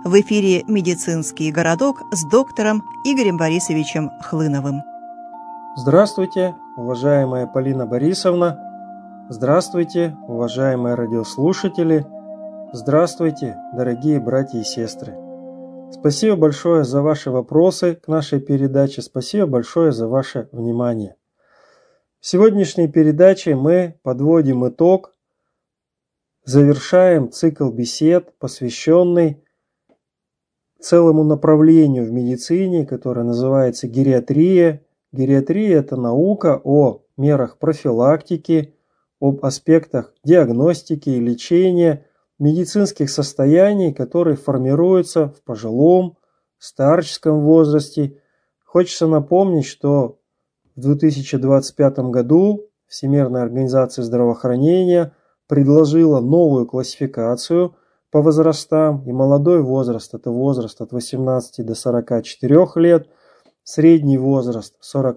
В эфире «Медицинский городок» с доктором Игорем Борисовичем Хлыновым. Здравствуйте, уважаемая Полина Борисовна. Здравствуйте, уважаемые радиослушатели. Здравствуйте, дорогие братья и сестры. Спасибо большое за ваши вопросы к нашей передаче. Спасибо большое за ваше внимание. В сегодняшней передаче мы подводим итог, завершаем цикл бесед, посвященный целому направлению в медицине, которое называется гериатрия. Гериатрия – это наука о мерах профилактики, об аспектах диагностики и лечения медицинских состояний, которые формируются в пожилом, старческом возрасте. Хочется напомнить, что в 2025 году Всемирная организация здравоохранения предложила новую классификацию по возрастам, и молодой возраст – это возраст от 18 до 44 лет, средний возраст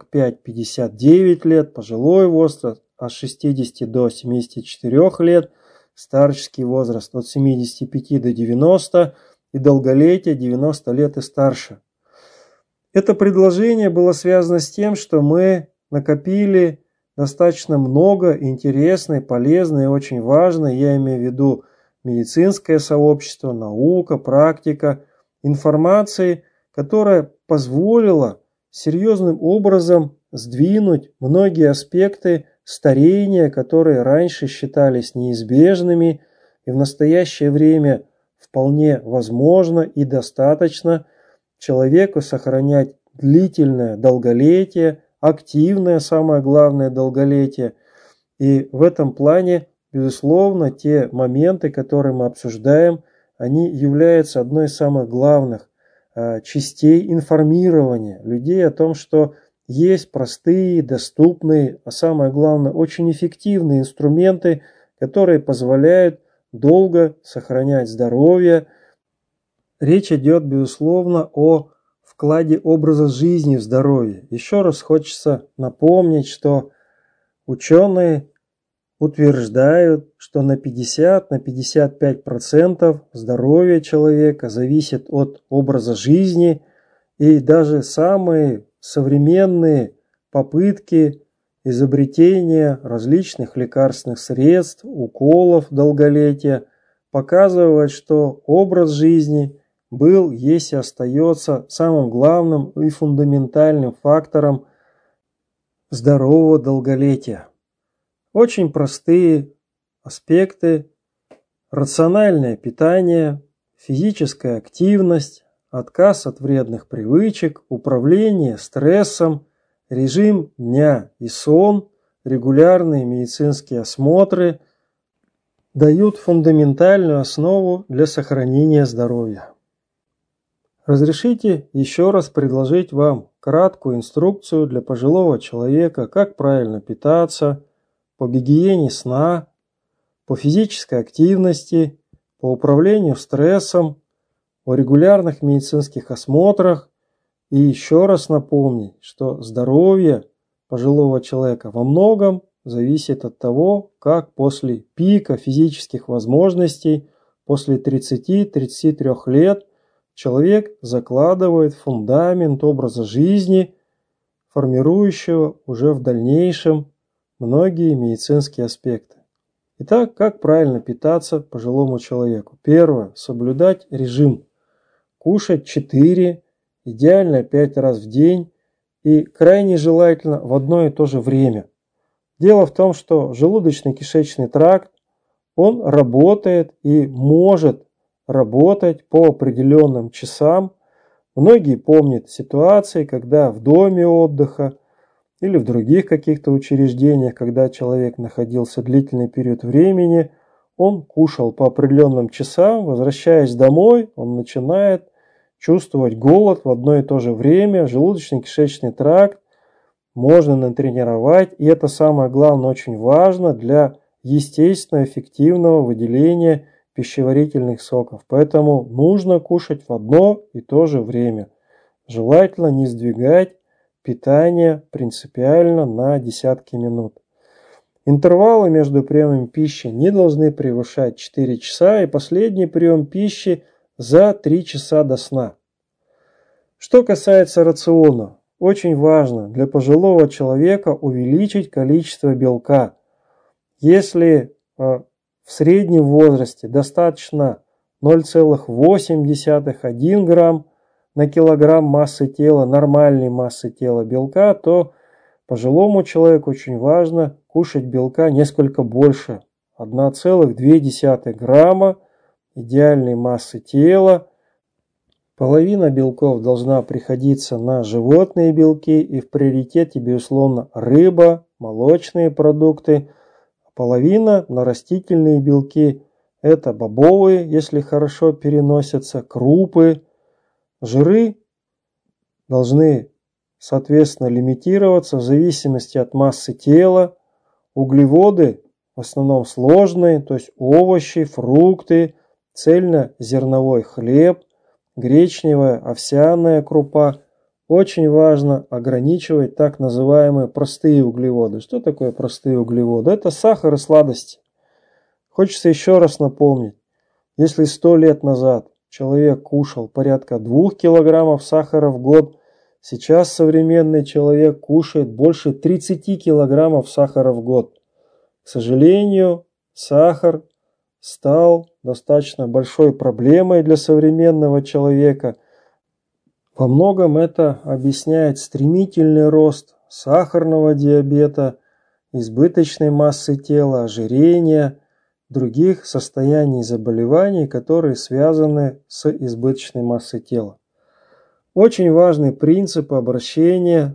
45-59 лет, пожилой возраст от 60 до 74 лет, старческий возраст от 75 до 90 и долголетие 90 лет и старше. Это предложение было связано с тем, что мы накопили достаточно много интересной, полезной и очень важной, я имею в виду медицинское сообщество, наука, практика, информации, которая позволила серьезным образом сдвинуть многие аспекты старения, которые раньше считались неизбежными и в настоящее время вполне возможно и достаточно человеку сохранять длительное долголетие, активное, самое главное, долголетие. И в этом плане, безусловно, те моменты, которые мы обсуждаем, они являются одной из самых главных частей информирования людей о том, что есть простые, доступные, а самое главное, очень эффективные инструменты, которые позволяют долго сохранять здоровье. Речь идет, безусловно, о вкладе образа жизни в здоровье. Еще раз хочется напомнить, что ученые утверждают, что на 50-55% здоровья человека зависит от образа жизни, и даже самые современные попытки изобретения различных лекарственных средств, уколов долголетия показывают, что образ жизни был, есть и остается самым главным и фундаментальным фактором здорового долголетия. Очень простые аспекты: рациональное питание, физическая активность, отказ от вредных привычек, управление стрессом, режим дня и сон, регулярные медицинские осмотры дают фундаментальную основу для сохранения здоровья. Разрешите еще раз предложить вам краткую инструкцию для пожилого человека, как правильно питаться, по гигиене сна, по физической активности, по управлению стрессом, о регулярных медицинских осмотрах, и еще раз напомнить, что здоровье пожилого человека во многом зависит от того, как после пика физических возможностей, после 30-33 лет, человек закладывает фундамент образа жизни, формирующего уже в дальнейшем многие медицинские аспекты. Итак, как правильно питаться пожилому человеку? Первое. Соблюдать режим. Кушать 4, идеально 5 раз в день и крайне желательно в одно и то же время. Дело в том, что желудочно-кишечный тракт, он работает и может работать по определенным часам. Многие помнят ситуации, когда в доме отдыха или в других каких-то учреждениях, когда человек находился длительный период времени, он кушал по определенным часам, возвращаясь домой, он начинает чувствовать голод в одно и то же время, желудочно-кишечный тракт можно натренировать, и это самое главное, очень важно для естественного, эффективного выделения пищеварительных соков. Поэтому нужно кушать в одно и то же время. Желательно не сдвигать питание принципиально на десятки минут. Интервалы между приемами пищи не должны превышать 4 часа, и последний прием пищи за 3 часа до сна. Что касается рациона, очень важно для пожилого человека увеличить количество белка. Если в среднем возрасте достаточно 0,8-1 грамм на килограмм массы тела, нормальной массы тела белка, то пожилому человеку очень важно кушать белка несколько больше. 1,2 грамма идеальной массы тела. Половина белков должна приходиться на животные белки, и в приоритете, безусловно, рыба, молочные продукты. Половина на растительные белки. Это бобовые, если хорошо переносятся, крупы. Жиры должны, соответственно, лимитироваться в зависимости от массы тела. Углеводы в основном сложные, то есть овощи, фрукты, цельнозерновой хлеб, гречневая, овсяная крупа. Очень важно ограничивать так называемые простые углеводы. Что такое простые углеводы? Это сахар и сладости. Хочется еще раз напомнить, если 100 лет назад человек кушал порядка 2 килограммов сахара в год, сейчас современный человек кушает больше 30 килограммов сахара в год. К сожалению, сахар стал достаточно большой проблемой для современного человека. Во многом это объясняет стремительный рост сахарного диабета, избыточной массы тела, ожирения, других состояний заболеваний, которые связаны с избыточной массой тела. Очень важный принцип обращения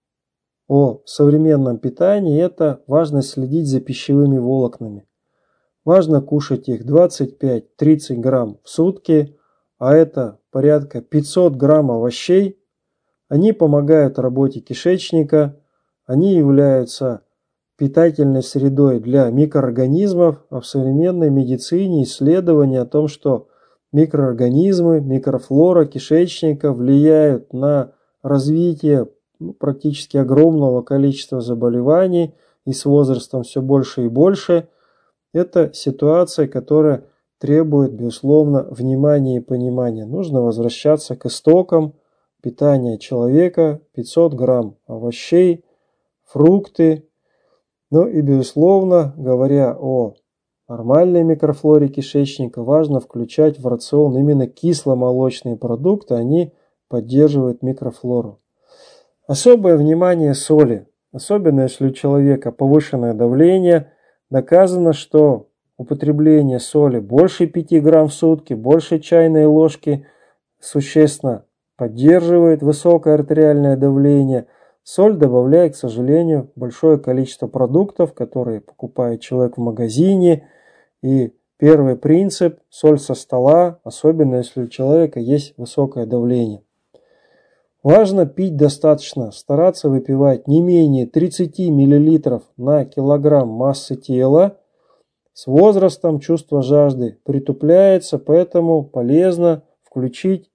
о современном питании – это важно следить за пищевыми волокнами. Важно кушать их 25-30 грамм в сутки, а это порядка 500 грамм овощей. Они помогают работе кишечника, они являются питательной средой для микроорганизмов, а в современной медицине исследования о том, что микроорганизмы, микрофлора кишечника влияют на развитие практически огромного количества заболеваний и с возрастом все больше и больше. Это ситуация, которая требует, безусловно, внимания и понимания. Нужно возвращаться к истокам питания человека, 500 грамм овощей, фрукты. Ну и, безусловно, говоря о нормальной микрофлоре кишечника, важно включать в рацион именно кисломолочные продукты, они поддерживают микрофлору. Особое внимание соли, особенно если у человека повышенное давление. Доказано, что употребление соли больше 5 грамм в сутки, больше чайной ложки существенно поддерживает высокое артериальное давление. Соль добавляет, к сожалению, большое количество продуктов, которые покупает человек в магазине. И первый принцип – соль со стола, особенно если у человека есть высокое давление. Важно пить достаточно, стараться выпивать не менее 30 мл на килограмм массы тела. С возрастом чувство жажды притупляется, поэтому полезно включить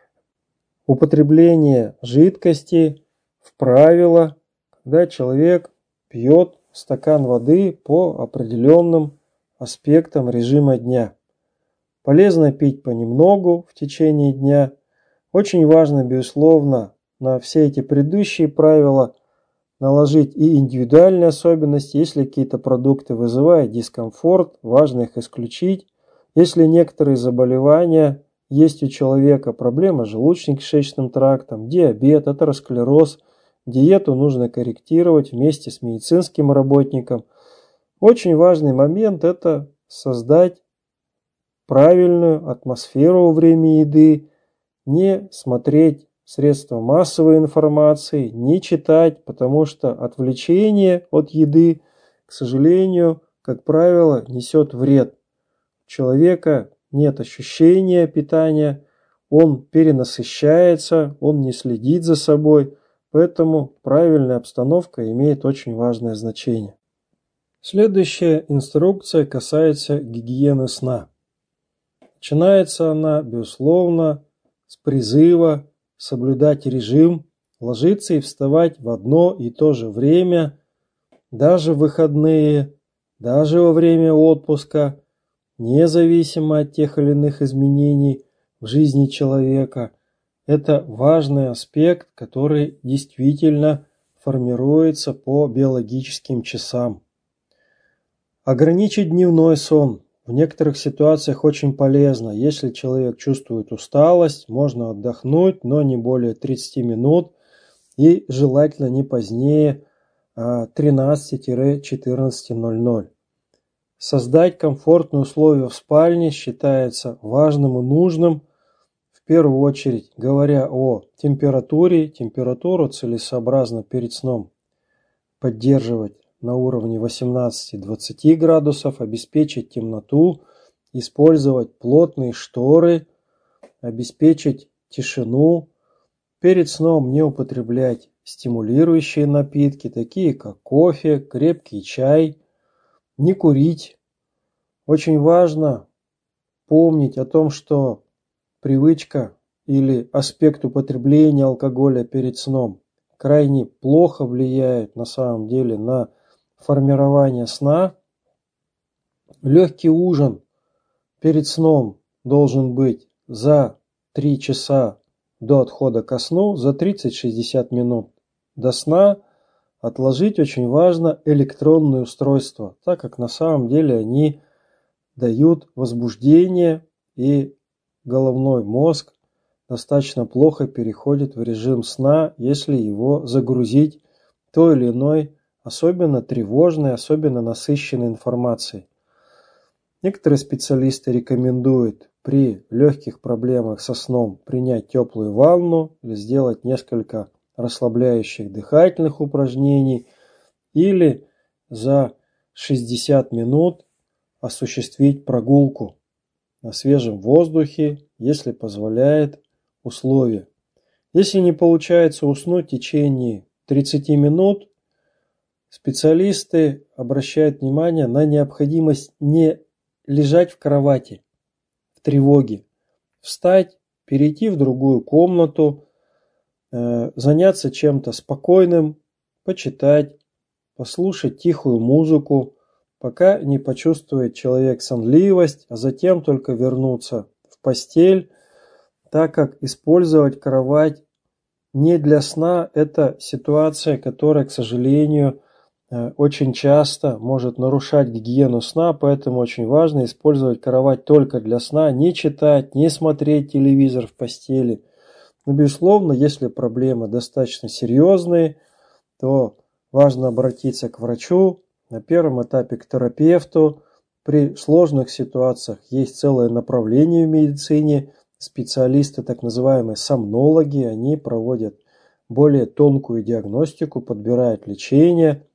употребление жидкости в правило, когда человек пьет стакан воды по определенным аспектам режима дня. Полезно пить понемногу в течение дня. Очень важно, безусловно, на все эти предыдущие правила наложить и индивидуальные особенности. Если какие-то продукты вызывают дискомфорт, важно их исключить. Если некоторые заболевания есть у человека, проблема с желудочно-кишечным трактом, диабет, атеросклероз, диету нужно корректировать вместе с медицинским работником. Очень важный момент – это создать правильную атмосферу во время еды, не смотреть средства массовой информации, не читать, потому что отвлечение от еды, к сожалению, как правило, несет вред. У человека нет ощущения питания, он перенасыщается, он не следит за собой, поэтому правильная обстановка имеет очень важное значение. Следующая инструкция касается гигиены сна. Начинается она, безусловно, с призыва соблюдать режим, ложиться и вставать в одно и то же время, даже в выходные, даже во время отпуска, независимо от тех или иных изменений в жизни человека. Это важный аспект, который действительно формируется по биологическим часам. Ограничить дневной сон в некоторых ситуациях очень полезно. Если человек чувствует усталость, можно отдохнуть, но не более 30 минут и желательно не позднее 13-14:00. Создать комфортные условия в спальне считается важным и нужным. В первую очередь, говоря о температуре, температуру целесообразно перед сном поддерживать на уровне 18-20 градусов, обеспечить темноту, использовать плотные шторы, обеспечить тишину. Перед сном не употреблять стимулирующие напитки, такие как кофе, крепкий чай, не курить. Очень важно помнить о том, что привычка или аспект употребления алкоголя перед сном крайне плохо влияет на самом деле на формирование сна. Легкий ужин перед сном должен быть за 3 часа до отхода ко сну, за 30-60 минут до сна. Отложить очень важно электронные устройства, так как на самом деле они дают возбуждение, и головной мозг достаточно плохо переходит в режим сна, если его загрузить той или иной, особенно тревожной, особенно насыщенной информацией. Некоторые специалисты рекомендуют при легких проблемах со сном принять теплую ванну или сделать несколько расслабляющих дыхательных упражнений или за 60 минут осуществить прогулку на свежем воздухе, если позволяет условия. Если не получается уснуть в течение 30 минут, специалисты обращают внимание на необходимость не лежать в кровати в тревоге, встать, перейти в другую комнату, заняться чем-то спокойным, почитать, послушать тихую музыку, пока не почувствует человек сонливость, а затем только вернуться в постель, так как использовать кровать не для сна – это ситуация, которая, к сожалению, очень часто может нарушать гигиену сна, поэтому очень важно использовать кровать только для сна, не читать, не смотреть телевизор в постели. Но, безусловно, если проблемы достаточно серьезные, то важно обратиться к врачу, на первом этапе к терапевту. При сложных ситуациях есть целое направление в медицине, специалисты, так называемые сомнологи, они проводят более тонкую диагностику, подбирают лечение.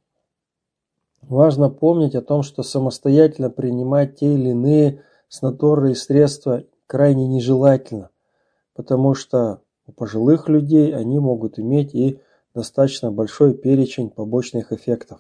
Важно помнить о том, что самостоятельно принимать те или иные снотворные средства крайне нежелательно, потому что у пожилых людей они могут иметь и достаточно большой перечень побочных эффектов.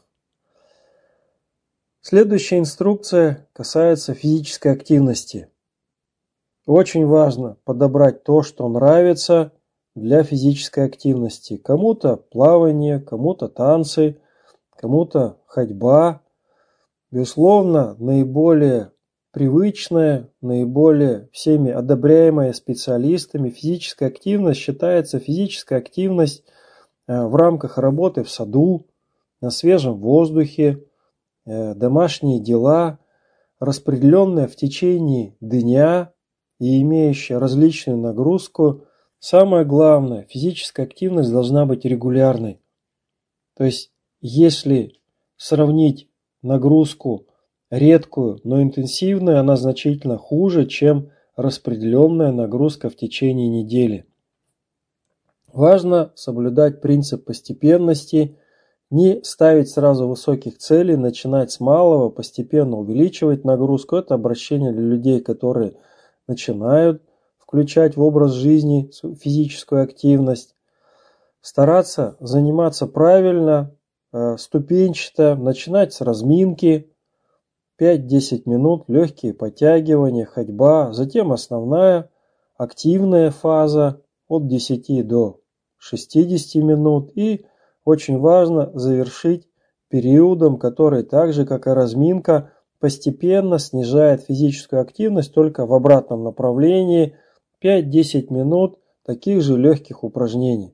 Следующая инструкция касается физической активности. Очень важно подобрать то, что нравится для физической активности. Кому-то плавание, кому-то танцы, кому-то ходьба. Безусловно, наиболее привычная, наиболее всеми одобряемая специалистами физическая активность считается физическая активность в рамках работы в саду, на свежем воздухе, домашние дела, распределенная в течение дня и имеющая различную нагрузку. Самое главное, физическая активность должна быть регулярной. То есть, если сравнить нагрузку редкую, но интенсивную, она значительно хуже, чем распределенная нагрузка в течение недели. Важно соблюдать принцип постепенности, не ставить сразу высоких целей, начинать с малого, постепенно увеличивать нагрузку. Это обращение для людей, которые начинают включать в образ жизни физическую активность. Стараться заниматься правильно, ступенчато, начинать с разминки, 5-10 минут, легкие подтягивания, ходьба, затем основная активная фаза от 10 до 60 минут и очень важно завершить периодом, который так же, как и разминка, постепенно снижает физическую активность только в обратном направлении, 5-10 минут таких же легких упражнений.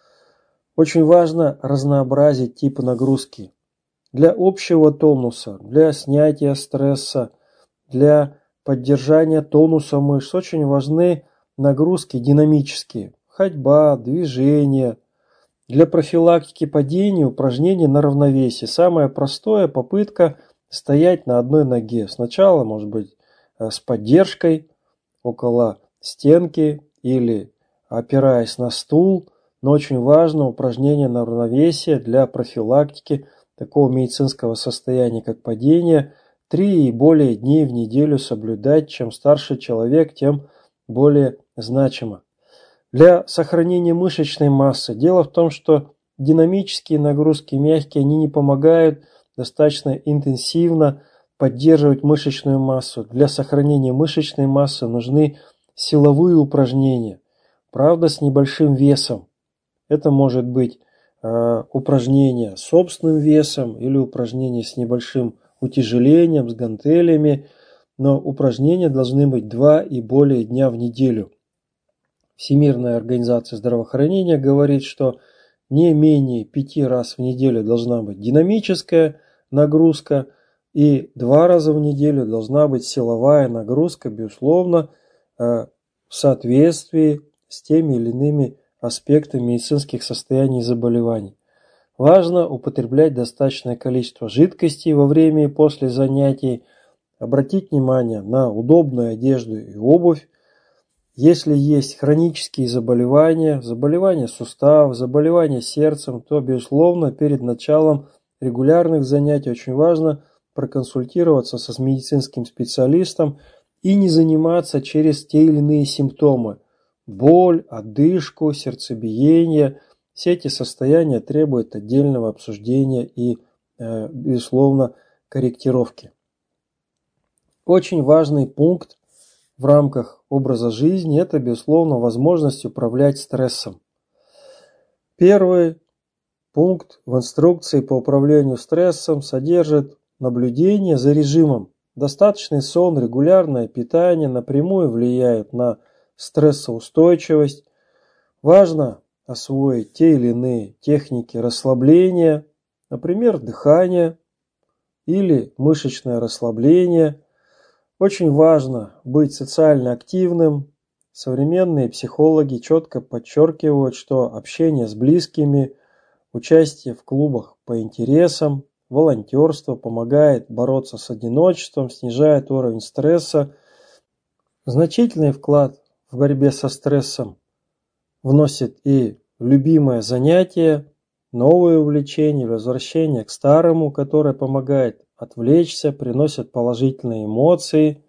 Очень важно разнообразить типы нагрузки. Для общего тонуса, для снятия стресса, для поддержания тонуса мышц очень важны нагрузки динамические. Ходьба, движение. Для профилактики падений упражнения на равновесие. Самое простое – попытка стоять на одной ноге. Сначала, может быть, с поддержкой около стенки или опираясь на стул. Но очень важно упражнение на равновесие для профилактики такого медицинского состояния, как падение. 3 и более дней в неделю соблюдать. Чем старше человек, тем более значимо. Для сохранения мышечной массы. Дело в том, что динамические нагрузки мягкие, они не помогают достаточно интенсивно поддерживать мышечную массу. Для сохранения мышечной массы нужны силовые упражнения. Правда, с небольшим весом. Это может быть упражнение с собственным весом или упражнение с небольшим утяжелением, с гантелями. Но упражнения должны быть 2 и более дня в неделю. Всемирная организация здравоохранения говорит, что не менее 5 раз в неделю должна быть динамическая нагрузка и 2 раза в неделю должна быть силовая нагрузка, безусловно, в соответствии с теми или иными аспектами медицинских состояний и заболеваний. Важно употреблять достаточное количество жидкостей во время и после занятий, обратить внимание на удобную одежду и обувь. Если есть хронические заболевания, заболевания суставов, заболевания сердцем, то, безусловно, перед началом регулярных занятий очень важно проконсультироваться с медицинским специалистом и не заниматься через те или иные симптомы. Боль, одышку, сердцебиение. Все эти состояния требуют отдельного обсуждения и, безусловно, корректировки. Очень важный пункт в рамках образа жизни – это, безусловно, возможность управлять стрессом. Первый пункт в инструкции по управлению стрессом содержит наблюдение за режимом. Достаточный сон, регулярное питание напрямую влияют на стрессоустойчивость. Важно освоить те или иные техники расслабления, например, дыхание или мышечное расслабление. Очень важно быть социально активным. Современные психологи четко подчеркивают, что общение с близкими, участие в клубах по интересам, волонтерство помогает бороться с одиночеством, снижает уровень стресса. Значительный вклад в борьбе со стрессом вносит и любимое занятие, новые увлечения, возвращение к старому, которое помогает отвлечься, приносит положительные эмоции.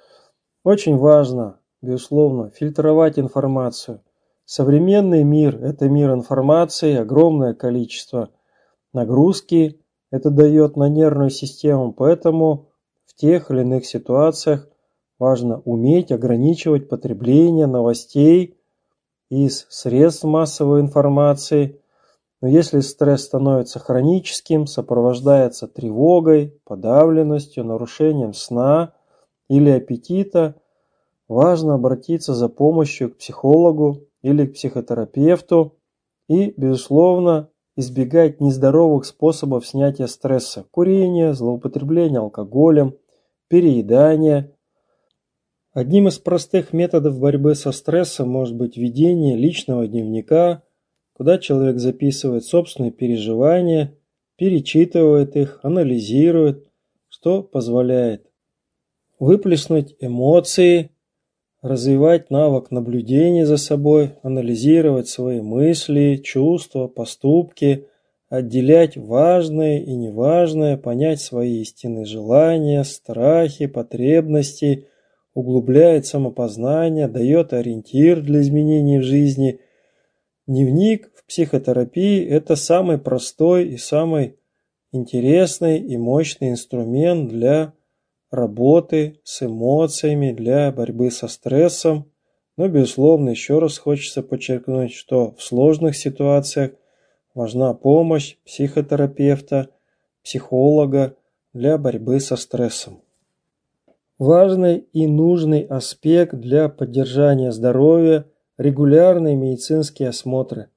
Очень важно, безусловно, фильтровать информацию. Современный мир – это мир информации, огромное количество нагрузки это дает на нервную систему, поэтому в тех или иных ситуациях важно уметь ограничивать потребление новостей из средств массовой информации. Но если стресс становится хроническим, сопровождается тревогой, подавленностью, нарушением сна или аппетита, важно обратиться за помощью к психологу или к психотерапевту и, безусловно, избегать нездоровых способов снятия стресса: курения, злоупотребления алкоголем, переедания. Одним из простых методов борьбы со стрессом может быть ведение личного дневника, куда человек записывает собственные переживания, перечитывает их, анализирует, что позволяет выплеснуть эмоции, развивать навык наблюдения за собой, анализировать свои мысли, чувства, поступки, отделять важное и неважное, понять свои истинные желания, страхи, потребности, углубляет самопознание, дает ориентир для изменений в жизни. Дневник в психотерапии – это самый простой и самый интересный и мощный инструмент для работы с эмоциями, для борьбы со стрессом. Но, безусловно, еще раз хочется подчеркнуть, что в сложных ситуациях важна помощь психотерапевта, психолога для борьбы со стрессом. Важный и нужный аспект для поддержания здоровья – регулярные медицинские осмотры.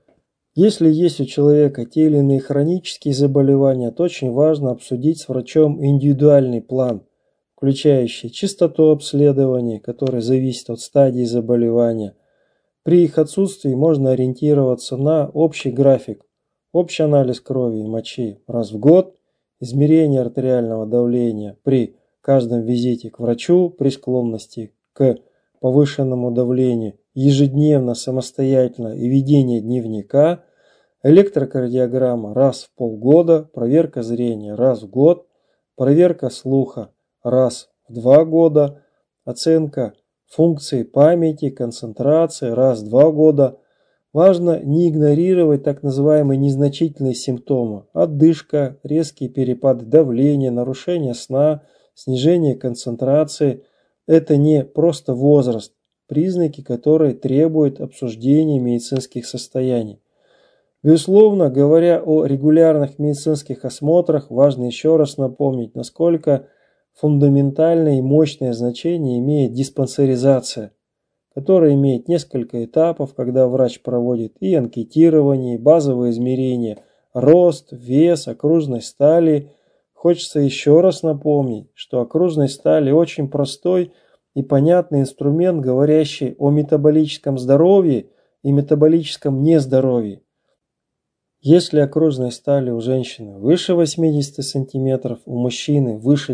Если есть у человека те или иные хронические заболевания, то очень важно обсудить с врачом индивидуальный план, включающий частоту обследований, который зависит от стадии заболевания. При их отсутствии можно ориентироваться на общий график, общий анализ крови и мочи раз в год, измерение артериального давления при каждом визите к врачу, при склонности к повышенному давлению, ежедневно самостоятельно и ведение дневника, электрокардиограмма раз в полгода, проверка зрения раз в год, проверка слуха раз в 2 года, оценка функции памяти, концентрации раз в 2 года. Важно не игнорировать так называемые незначительные симптомы – одышка, резкие перепады давления, нарушение сна, снижение концентрации. Это не просто возраст, признаки, которые требуют обсуждения медицинских состояний. Безусловно, говоря о регулярных медицинских осмотрах, важно еще раз напомнить, насколько фундаментальное и мощное значение имеет диспансеризация, которая имеет несколько этапов, когда врач проводит и анкетирование, и базовые измерения, рост, вес, окружность талии. Хочется еще раз напомнить, что окружность талии очень простой и понятный инструмент, говорящий о метаболическом здоровье и метаболическом нездоровье. Если окружность талии у женщины выше 80 см, у мужчины выше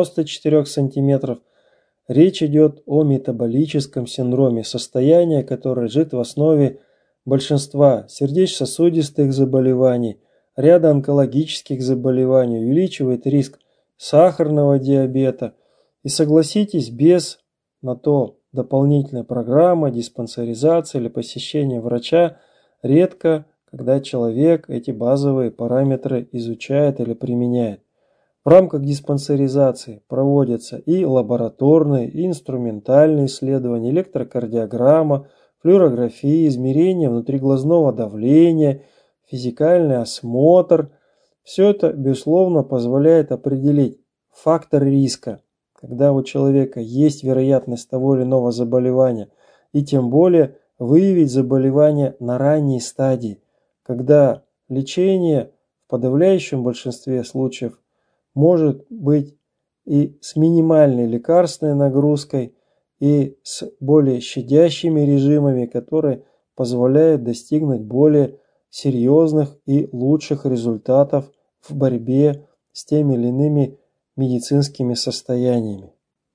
94 см, речь идет о метаболическом синдроме, состояние, которое лежит в основе большинства сердечно-сосудистых заболеваний, ряда онкологических заболеваний, увеличивает риск сахарного диабета. И согласитесь, без на то дополнительной программы, диспансеризации или посещения врача редко, когда человек эти базовые параметры изучает или применяет. В рамках диспансеризации проводятся и лабораторные, и инструментальные исследования, электрокардиограмма, флюорография, измерение внутриглазного давления, физикальный осмотр. Все это, безусловно, позволяет определить фактор риска, когда у человека есть вероятность того или иного заболевания, и тем более выявить заболевание на ранней стадии, когда лечение в подавляющем большинстве случаев может быть и с минимальной лекарственной нагрузкой, и с более щадящими режимами, которые позволяют достигнуть более серьезных и лучших результатов в борьбе с теми или иными медицинскими состояниями.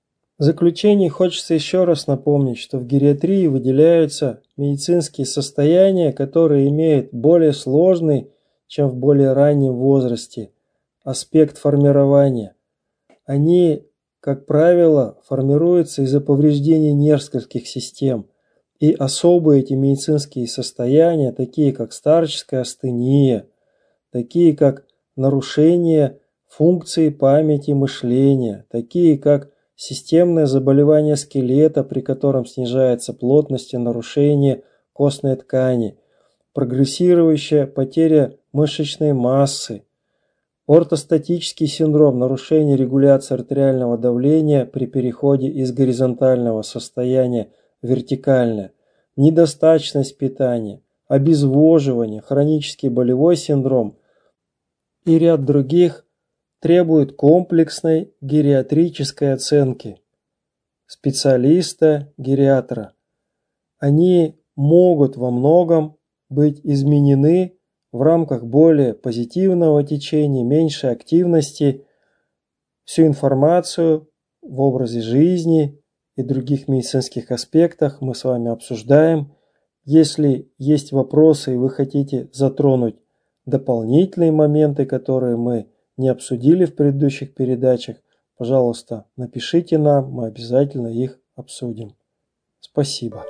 В заключение хочется еще раз напомнить, что в гериатрии выделяются медицинские состояния, которые имеют более сложный, чем в более раннем возрасте, аспект формирования. Они, как правило, формируются из-за повреждения нервных систем, и особые эти медицинские состояния, такие как старческая астения, такие как нарушение функции памяти и мышления, такие как системное заболевание скелета, при котором снижается плотность и нарушение костной ткани, прогрессирующая потеря мышечной массы, ортостатический синдром, нарушение регуляции артериального давления при переходе из горизонтального состояния в вертикальное, недостаточность питания, обезвоживание, хронический болевой синдром и ряд других требуют комплексной гериатрической оценки специалиста-гериатра. Они могут во многом быть изменены в рамках более позитивного течения, меньшей активности. Всю информацию в образе жизни и других медицинских аспектах мы с вами обсуждаем. Если есть вопросы и вы хотите затронуть дополнительные моменты, которые мы не обсудили в предыдущих передачах, пожалуйста, напишите нам, мы обязательно их обсудим. Спасибо.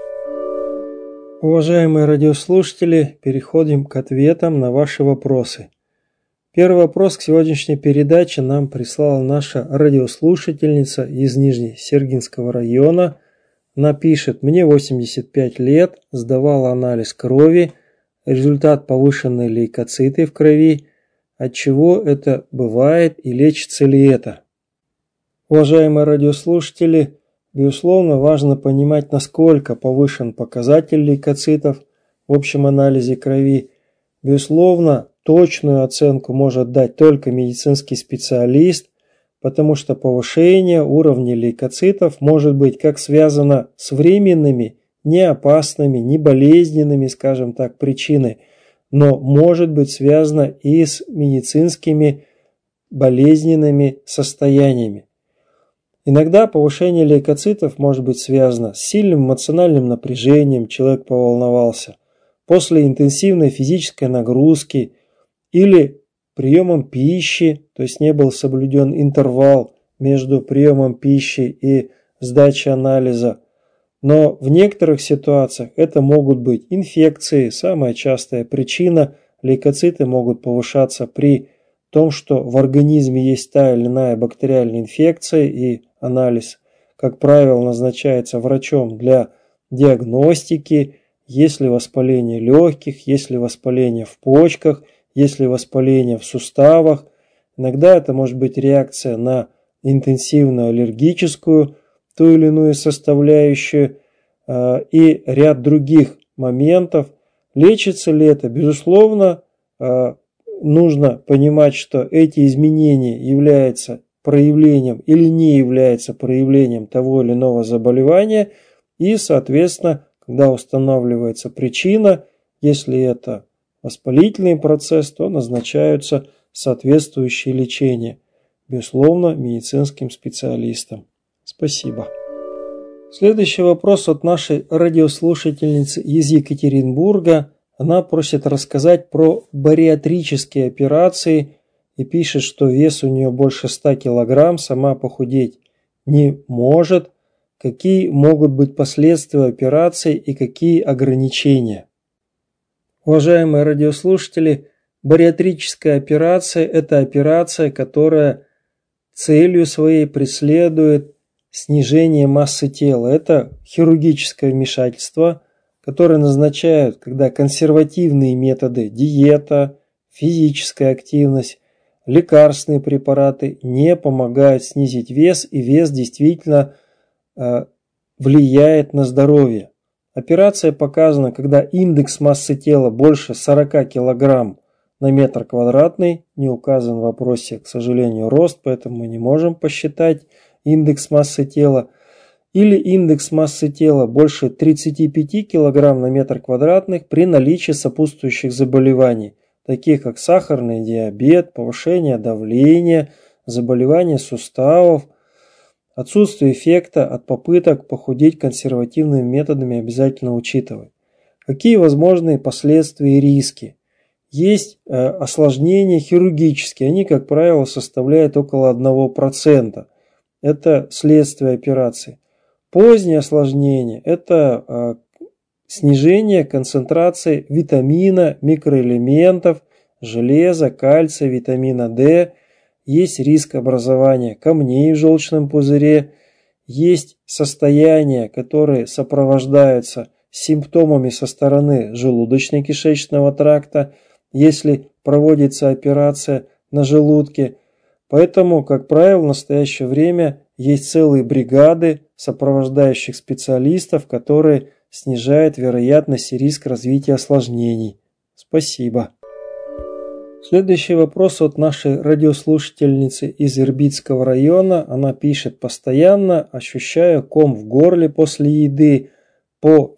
Уважаемые радиослушатели, переходим к ответам на ваши вопросы. Первый вопрос к сегодняшней передаче нам прислала наша радиослушательница из Нижнесергинского района. Она пишет: «Мне 85 лет, сдавала анализ крови, результат повышенные лейкоциты в крови. От чего это бывает и лечится ли это?» Уважаемые радиослушатели, безусловно, важно понимать, насколько повышен показатель лейкоцитов в общем анализе крови. Безусловно, точную оценку может дать только медицинский специалист, потому что повышение уровня лейкоцитов может быть как связано с временными, не опасными, не болезненными, скажем так, причинами, но может быть связано и с медицинскими болезненными состояниями. Иногда повышение лейкоцитов может быть связано с сильным эмоциональным напряжением, человек поволновался, после интенсивной физической нагрузки или приемом пищи, то есть не был соблюден интервал между приемом пищи и сдачей анализа. Но в некоторых ситуациях это могут быть инфекции, самая частая причина. Лейкоциты могут повышаться при том, что в организме есть та или иная бактериальная инфекция, и анализ, как правило, назначается врачом для диагностики, есть ли воспаление легких, есть ли воспаление в почках, есть ли воспаление в суставах. Иногда это может быть реакция на интенсивную аллергическую ту или иную составляющую и ряд других моментов. Лечится ли это? Безусловно, нужно понимать, что эти изменения являются проявлением или не являются проявлением того или иного заболевания, и, соответственно, когда устанавливается причина, если это воспалительный процесс, то назначаются соответствующие лечения, безусловно, медицинским специалистам. Спасибо. Следующий вопрос от нашей радиослушательницы из Екатеринбурга. Она просит рассказать про бариатрические операции и пишет, что вес у нее больше 100 килограмм, сама похудеть не может. Какие могут быть последствия операции и какие ограничения? Уважаемые радиослушатели, бариатрическая операция – это операция, которая целью своей преследует снижение массы тела. Это хирургическое вмешательство, которое назначают, когда консервативные методы, диета, физическая активность, лекарственные препараты не помогают снизить вес, и вес действительно влияет на здоровье. Операция показана, когда индекс массы тела больше 40 кг на метр квадратный. Не указан в вопросе, к сожалению, рост, поэтому мы не можем посчитать индекс массы тела. Или индекс массы тела больше 35 кг на метр квадратный при наличии сопутствующих заболеваний, таких как сахарный диабет, повышение давления, заболевания суставов. Отсутствие эффекта от попыток похудеть консервативными методами обязательно учитывать. Какие возможные последствия и риски? Есть осложнения хирургические, они, как правило, составляют около 1%. Это следствие операции. Поздние осложнения – это снижение концентрации витамина, микроэлементов, железа, кальция, витамина D. Есть риск образования камней в желчном пузыре, есть состояния, которые сопровождаются симптомами со стороны желудочно-кишечного тракта, если проводится операция на желудке. Поэтому, как правило, в настоящее время есть целые бригады сопровождающих специалистов, которые снижают вероятность и риск развития осложнений. Спасибо. Следующий вопрос от нашей радиослушательницы из Ирбитского района. Она пишет: постоянно ощущаю ком в горле после еды, по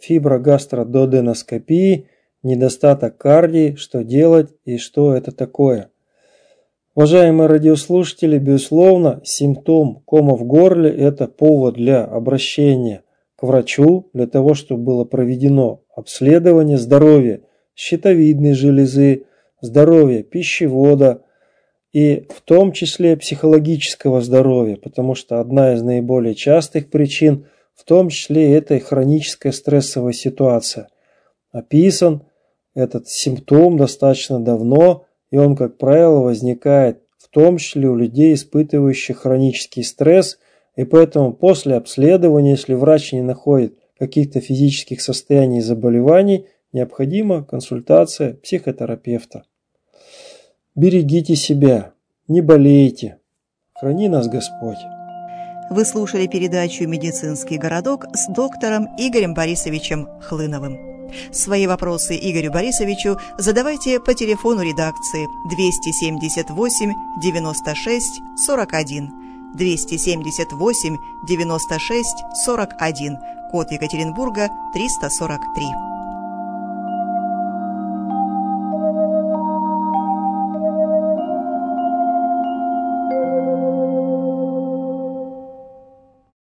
фиброгастрододеноскопии, недостаток кардии, что делать и что это такое? Уважаемые радиослушатели, безусловно, симптом кома в горле – это повод для обращения к врачу, для того, чтобы было проведено обследование здоровья щитовидной железы, здоровья пищевода и в том числе психологического здоровья, потому что одна из наиболее частых причин, в том числе, это и хроническая стрессовая ситуация. Описан этот симптом достаточно давно, и он, как правило, возникает в том числе у людей, испытывающих хронический стресс, и поэтому после обследования, если врач не находит каких-то физических состояний и заболеваний, необходима консультация психотерапевта. Берегите себя, не болейте. Храни нас Господь. Вы слушали передачу «Медицинский городок» с доктором Игорем Борисовичем Хлыновым. Свои вопросы Игорю Борисовичу задавайте по телефону редакции 278 96 41, 278 96 41, код Екатеринбурга 343.